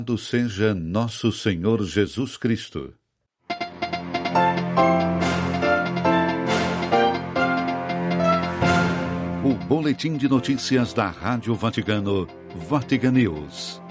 Louvado seja nosso Senhor Jesus Cristo. O boletim de notícias da Rádio Vaticano, Vatican News.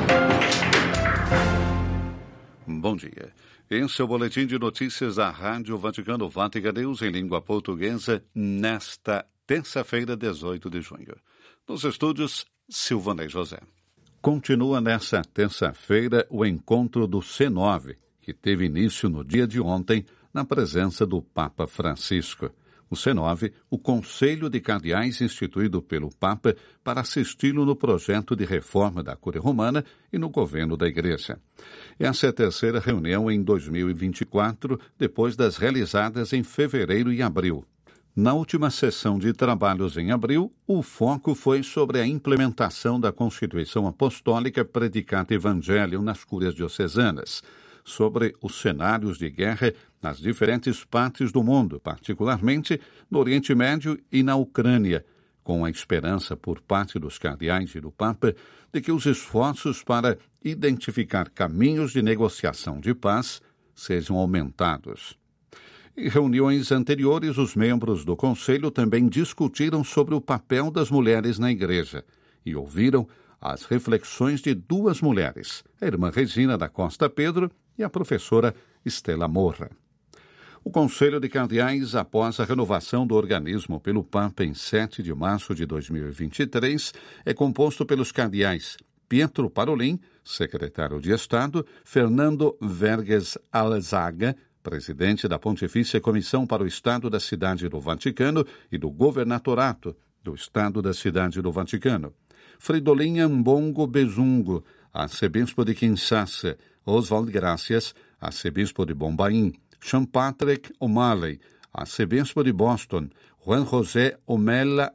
Bom dia. Esse é o boletim de notícias da Rádio Vaticano, Vatican News, em língua portuguesa, nesta terça-feira, 18 de junho. Nos estúdios, Silvanei José. Continua nesta terça-feira o encontro do C9, que teve início no dia de ontem, na presença do Papa Francisco. O C9, o Conselho de Cardeais instituído pelo Papa para assisti-lo no projeto de reforma da Cúria Romana e no governo da Igreja. Essa é a terceira reunião em 2024, depois das realizadas em fevereiro e abril. Na última sessão de trabalhos em abril, o foco foi sobre a implementação da Constituição Apostólica Predicata Evangelium nas cúrias diocesanas, sobre os cenários de guerra nas diferentes partes do mundo, particularmente no Oriente Médio e na Ucrânia, com a esperança por parte dos cardeais e do Papa de que os esforços para identificar caminhos de negociação de paz sejam aumentados. Em reuniões anteriores, os membros do Conselho também discutiram sobre o papel das mulheres na Igreja e ouviram as reflexões de duas mulheres, a irmã Regina da Costa Pedro e a professora Estela Morra. O Conselho de Cardeais, após a renovação do organismo pelo Papa em 7 de março de 2023, é composto pelos cardeais Pietro Parolin, secretário de Estado, Fernando Verges Alzaga, presidente da Pontifícia Comissão para o Estado da Cidade do Vaticano e do Governatorato do Estado da Cidade do Vaticano, Fridolin Ambongo Bezungo, arcebispo de Kinshasa, Oswald Gracias, arcebispo de Bombaim, Sean Patrick O'Malley, arcebispo de Boston, Juan José Omella,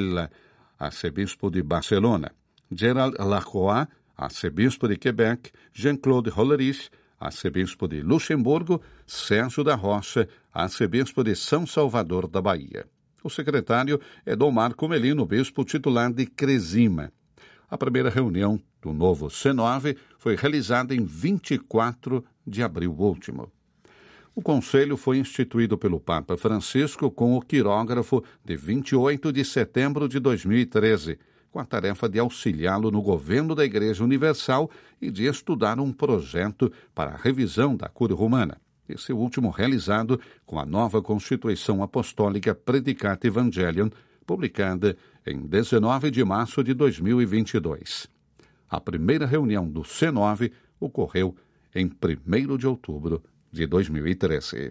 arcebispo de Barcelona, Gerald Lacroix, arcebispo de Quebec, Jean-Claude Hollerich, arcebispo de Luxemburgo, Sérgio da Rocha, arcebispo de São Salvador da Bahia. O secretário é Dom Marco Melino, bispo titular de Cresima. A primeira reunião do novo C9 foi realizada em 24 de abril último. O Conselho foi instituído pelo Papa Francisco com o quirógrafo de 28 de setembro de 2013, com a tarefa de auxiliá-lo no governo da Igreja Universal e de estudar um projeto para a revisão da Cúria Romana. Esse último realizado com a nova Constituição Apostólica Predicata Evangelium, publicada em 19 de março de 2022. A primeira reunião do C9 ocorreu em 1º de outubro de 2013.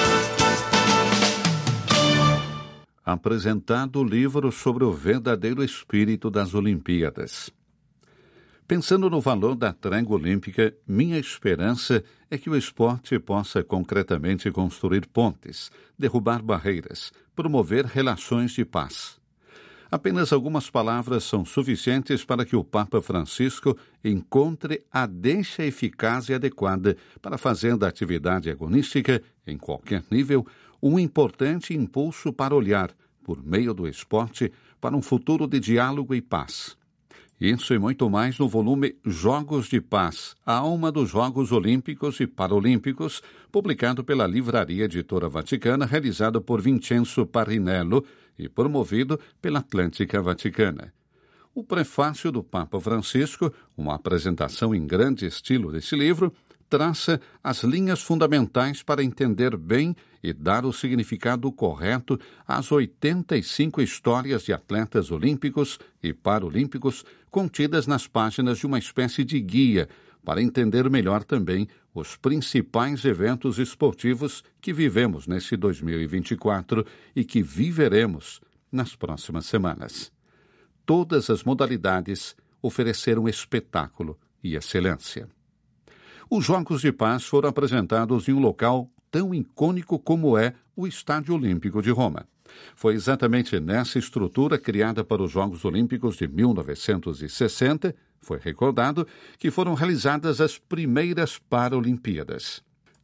Apresentado o livro sobre o verdadeiro espírito das Olimpíadas. Pensando no valor da trégua olímpica, minha esperança é que o esporte possa concretamente construir pontes, derrubar barreiras, promover relações de paz. Apenas algumas palavras são suficientes para que o Papa Francisco encontre a deixa eficaz e adequada para fazer da atividade agonística, em qualquer nível, um importante impulso para olhar, por meio do esporte, para um futuro de diálogo e paz. Isso e muito mais no volume Jogos de Paz, a alma dos Jogos Olímpicos e Paralímpicos, publicado pela Livraria Editora Vaticana, realizado por Vincenzo Parinello e promovido pela Atlântica Vaticana. O prefácio do Papa Francisco, uma apresentação em grande estilo desse livro, traça as linhas fundamentais para entender bem e dar o significado correto às 85 histórias de atletas olímpicos e paralímpicos contidas nas páginas de uma espécie de guia para entender melhor também os principais eventos esportivos que vivemos nesse 2024 e que viveremos nas próximas semanas. Todas as modalidades ofereceram espetáculo e excelência. Os Jogos de Paz foram apresentados em um local tão icônico como é o Estádio Olímpico de Roma. Foi exatamente nessa estrutura criada para os Jogos Olímpicos de 1960, foi recordado, que foram realizadas as primeiras Paralimpíadas.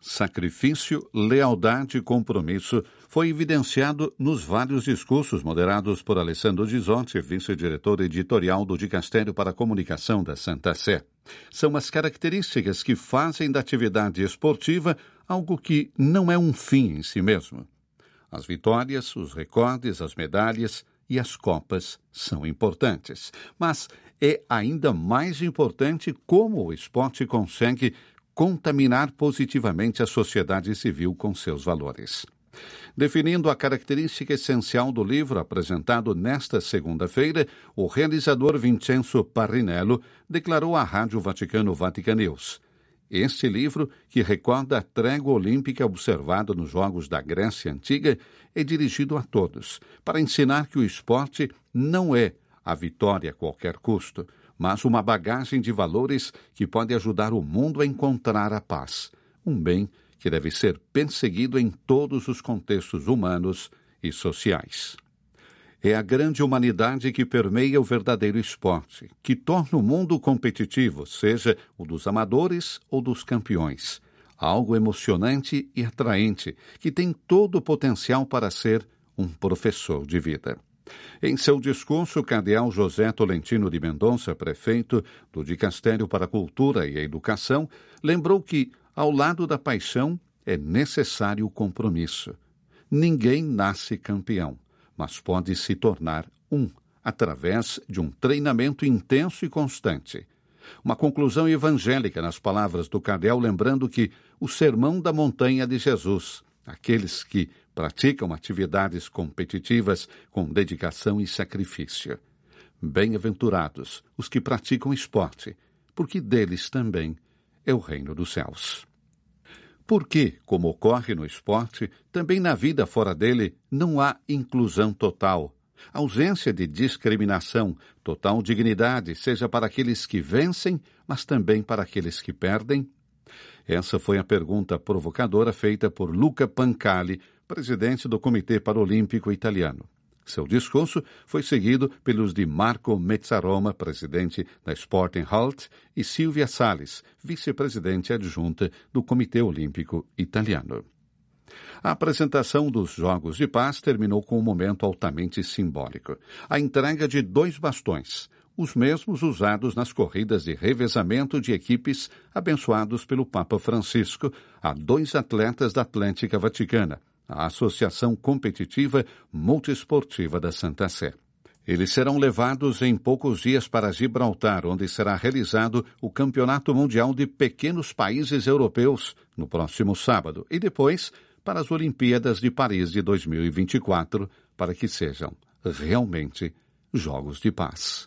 sacrifício, lealdade e compromisso foi evidenciado nos vários discursos moderados por Alessandro Gisotti, vice-diretor editorial do Dicastério para a Comunicação da Santa Sé. São as características que fazem da atividade esportiva algo que não é um fim em si mesmo. As vitórias, os recordes, as medalhas e as copas são importantes, mas é ainda mais importante como o esporte consegue contaminar positivamente a sociedade civil com seus valores. Definindo a característica essencial do livro apresentado nesta segunda-feira, o realizador Vincenzo Parrinello declarou à Rádio Vaticano Vatican News: este livro, que recorda a trégua olímpica observada nos Jogos da Grécia Antiga, é dirigido a todos, para ensinar que o esporte não é a vitória a qualquer custo, mas uma bagagem de valores que pode ajudar o mundo a encontrar a paz, um bem que deve ser perseguido em todos os contextos humanos e sociais. É a grande humanidade que permeia o verdadeiro esporte, que torna o mundo competitivo, seja o dos amadores ou dos campeões. Algo emocionante e atraente, que tem todo o potencial para ser um professor de vida. Em seu discurso, o cardeal José Tolentino de Mendonça, prefeito do Dicastério para a Cultura e a Educação, lembrou que, ao lado da paixão, é necessário o compromisso. Ninguém nasce campeão, mas pode se tornar através de um treinamento intenso e constante. Uma conclusão evangélica nas palavras do cardeal, lembrando que o sermão da montanha de Jesus, aqueles que praticam atividades competitivas com dedicação e sacrifício. Bem-aventurados os que praticam esporte, porque deles também é o reino dos céus. Porque, como ocorre no esporte, também na vida fora dele não há inclusão total, ausência de discriminação, total dignidade, seja para aqueles que vencem, mas também para aqueles que perdem? Essa foi a pergunta provocadora feita por Luca Pancalli, presidente do Comitê Paralímpico Italiano. Seu discurso foi seguido pelos de Marco Mezzaroma, presidente da Sporting Halt, e Silvia Salles, vice-presidente adjunta do Comitê Olímpico Italiano. A apresentação dos Jogos de Paz terminou com um momento altamente simbólico: a entrega de 2 bastões, os mesmos usados nas corridas de revezamento de equipes abençoados pelo Papa Francisco a 2 atletas da Atlética Vaticana, a Associação Competitiva Multiesportiva da Santa Sé. Eles serão levados em poucos dias para Gibraltar, onde será realizado o Campeonato Mundial de Pequenos Países Europeus no próximo sábado, e depois para as Olimpíadas de Paris de 2024, para que sejam realmente Jogos de Paz.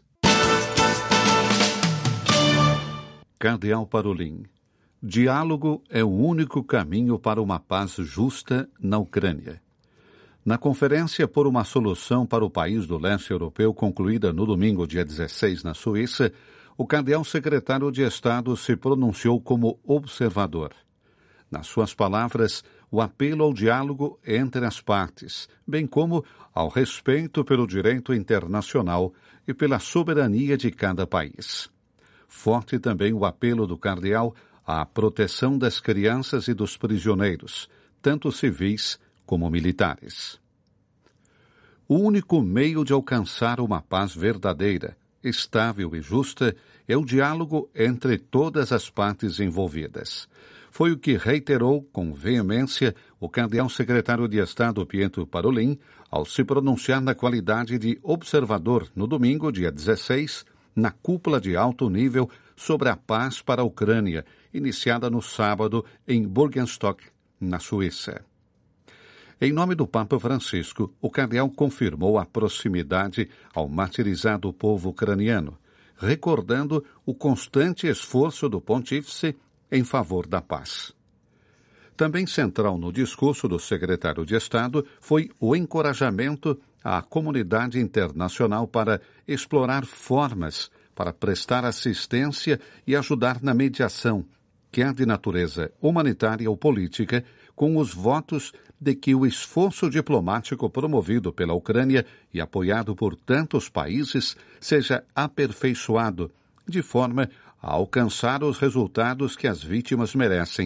Cardeal Parolin: diálogo é o único caminho para uma paz justa na Ucrânia. Na conferência por uma solução para o país do leste europeu, concluída no domingo, dia 16, na Suíça, o cardeal secretário de Estado se pronunciou como observador. Nas suas palavras, o apelo ao diálogo entre as partes, bem como ao respeito pelo direito internacional e pela soberania de cada país. Forte também o apelo do cardeal à proteção das crianças e dos prisioneiros, tanto civis como militares. O único meio de alcançar uma paz verdadeira, estável e justa é o diálogo entre todas as partes envolvidas. Foi o que reiterou com veemência o cardeal secretário de Estado Pietro Parolin ao se pronunciar na qualidade de observador no domingo, dia 16, na cúpula de alto nível sobre a paz para a Ucrânia, iniciada no sábado em Burgenstock, na Suíça. Em nome do Papa Francisco, o cardeal confirmou a proximidade ao martirizado povo ucraniano, recordando o constante esforço do pontífice em favor da paz. Também central no discurso do secretário de Estado foi o encorajamento à comunidade internacional para explorar formas para prestar assistência e ajudar na mediação, quer de natureza humanitária ou política, com os votos de que o esforço diplomático promovido pela Ucrânia e apoiado por tantos países seja aperfeiçoado, de forma a alcançar os resultados que as vítimas merecem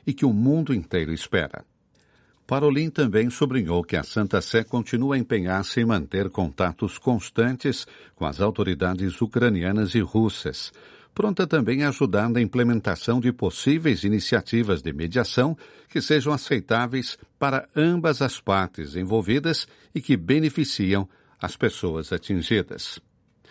e que o mundo inteiro espera. Parolin também sublinhou que a Santa Sé continua a empenhar-se em manter contatos constantes com as autoridades ucranianas e russas, pronta também a ajudar na implementação de possíveis iniciativas de mediação que sejam aceitáveis para ambas as partes envolvidas e que beneficiam as pessoas atingidas.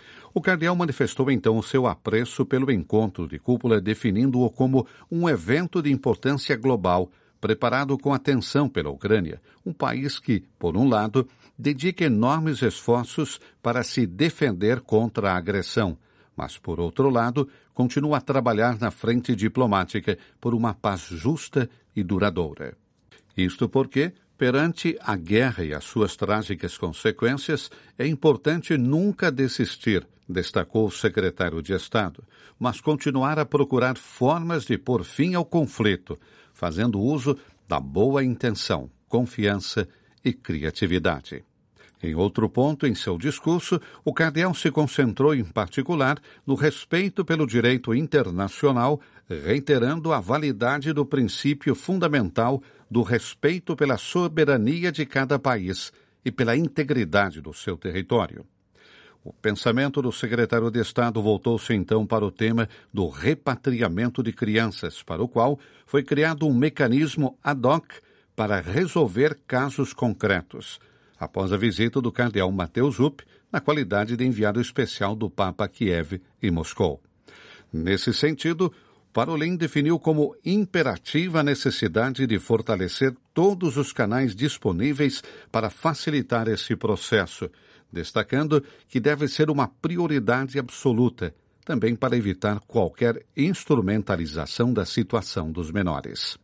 O cardeal manifestou então o seu apreço pelo encontro de cúpula, definindo-o como um evento de importância global, preparado com atenção pela Ucrânia, um país que, por um lado, dedica enormes esforços para se defender contra a agressão, mas, por outro lado, continua a trabalhar na frente diplomática por uma paz justa e duradoura. Isto porque, perante a guerra e as suas trágicas consequências, é importante nunca desistir, destacou o secretário de Estado, mas continuar a procurar formas de pôr fim ao conflito, fazendo uso da boa intenção, confiança e criatividade. Em outro ponto, em seu discurso, o cardeal se concentrou em particular no respeito pelo direito internacional, reiterando a validade do princípio fundamental do respeito pela soberania de cada país e pela integridade do seu território. O pensamento do secretário de Estado voltou-se então para o tema do repatriamento de crianças, para o qual foi criado um mecanismo ad hoc para resolver casos concretos, após a visita do cardeal Mateusz Zup, na qualidade de enviado especial do Papa a Kiev e Moscou. Nesse sentido, Parolin definiu como imperativa a necessidade de fortalecer todos os canais disponíveis para facilitar esse processo, destacando que deve ser uma prioridade absoluta, também para evitar qualquer instrumentalização da situação dos menores.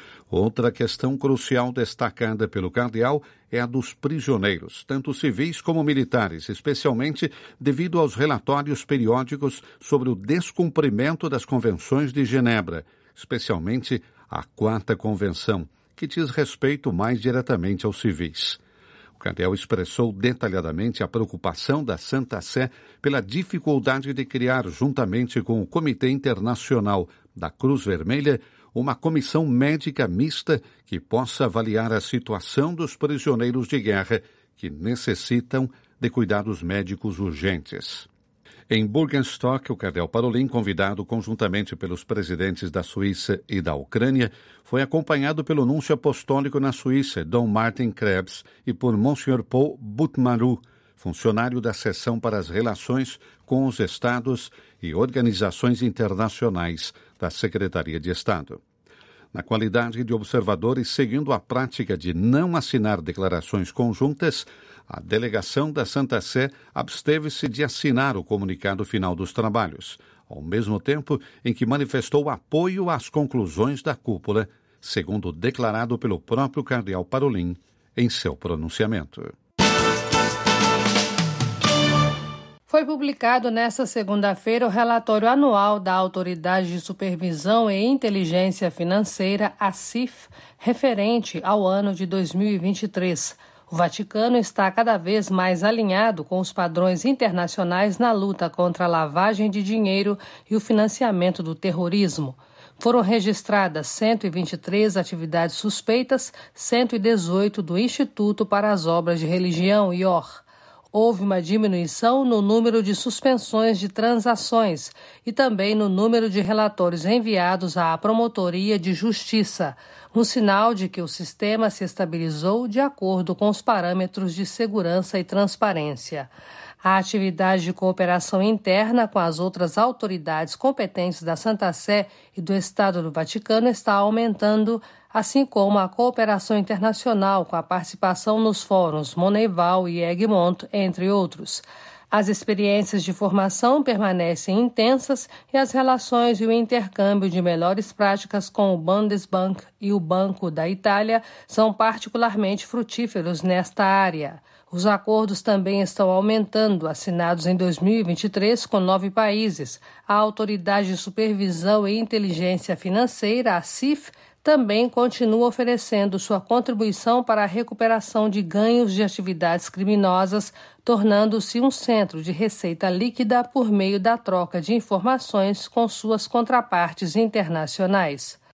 Outra questão crucial destacada pelo cardeal é a dos prisioneiros, tanto civis como militares, especialmente devido aos relatórios periódicos sobre o descumprimento das convenções de Genebra, especialmente a 4ª Convenção, que diz respeito mais diretamente aos civis. O cardeal expressou detalhadamente a preocupação da Santa Sé pela dificuldade de criar, juntamente com o Comitê Internacional da Cruz Vermelha, uma comissão médica mista que possa avaliar a situação dos prisioneiros de guerra que necessitam de cuidados médicos urgentes. Em Burgenstock, o cardeal Parolin, convidado conjuntamente pelos presidentes da Suíça e da Ucrânia, foi acompanhado pelo núncio apostólico na Suíça, Dom Martin Krebs, e por Monsieur Paul Butmaru, funcionário da Seção para as Relações com os Estados e Organizações Internacionais da Secretaria de Estado. Na qualidade de observadores, seguindo a prática de não assinar declarações conjuntas, a delegação da Santa Sé absteve-se de assinar o comunicado final dos trabalhos, ao mesmo tempo em que manifestou apoio às conclusões da cúpula, segundo declarado pelo próprio cardeal Parolin em seu pronunciamento. Foi publicado nesta segunda-feira o relatório anual da Autoridade de Supervisão e Inteligência Financeira, ACIF, referente ao ano de 2023. O Vaticano está cada vez mais alinhado com os padrões internacionais na luta contra a lavagem de dinheiro e o financiamento do terrorismo. Foram registradas 123 atividades suspeitas, 118 do Instituto para as Obras de Religião, IOR. Houve uma diminuição no número de suspensões de transações e também no número de relatórios enviados à Promotoria de Justiça, um sinal de que o sistema se estabilizou de acordo com os parâmetros de segurança e transparência. A atividade de cooperação interna com as outras autoridades competentes da Santa Sé e do Estado do Vaticano está aumentando, assim como a cooperação internacional com a participação nos fóruns Moneyval e Egmont, entre outros. As experiências de formação permanecem intensas e as relações e o intercâmbio de melhores práticas com o Bundesbank e o Banco da Itália são particularmente frutíferos nesta área. Os acordos também estão aumentando, assinados em 2023 com 9 países. A Autoridade de Supervisão e Inteligência Financeira, a CIF, também continua oferecendo sua contribuição para a recuperação de ganhos de atividades criminosas, tornando-se um centro de receita líquida por meio da troca de informações com suas contrapartes internacionais.